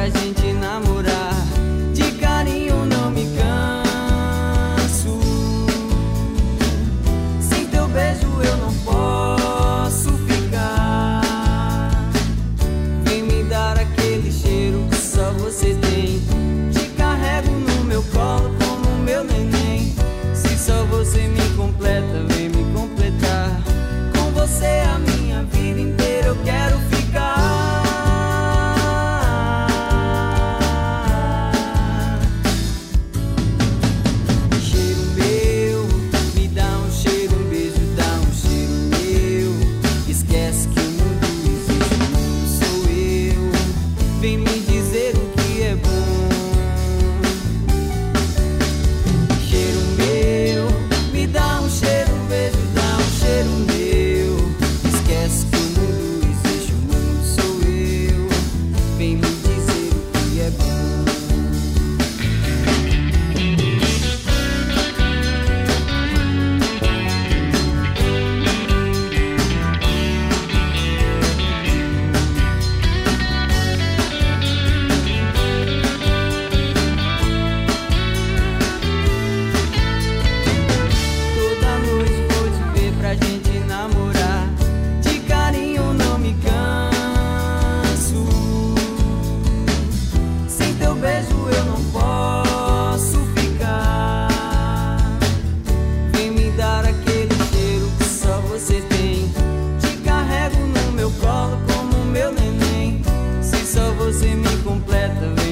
pra gente namorar. De carinho não me canso. Sem teu beijo eu não posso ficar. Vem me dar aquele cheiro que só você tem. Te carrego no meu colo como meu neném. Se só você me completa, vem me completar. Com você a minha vida inteira eu quero ficar. Cheiro meu, me dá um cheiro, um beijo, dá um cheiro meu. Esquece que o mundo existe, o mundo sou eu. Vem me dizer o que é bom. Cheiro meu, me dá um cheiro, um beijo, dá um cheiro meu. Esquece que o mundo existe, o mundo sou eu. Vem me dizer o que é bom. Toda noite vou te ver pra gente namorar. De carinho não me canso. Sem teu beijo eu não posso ficar. Vem me dar aquele cheiro que só você tem. Te carrego no meu colo como meu neném. Se só você me completa,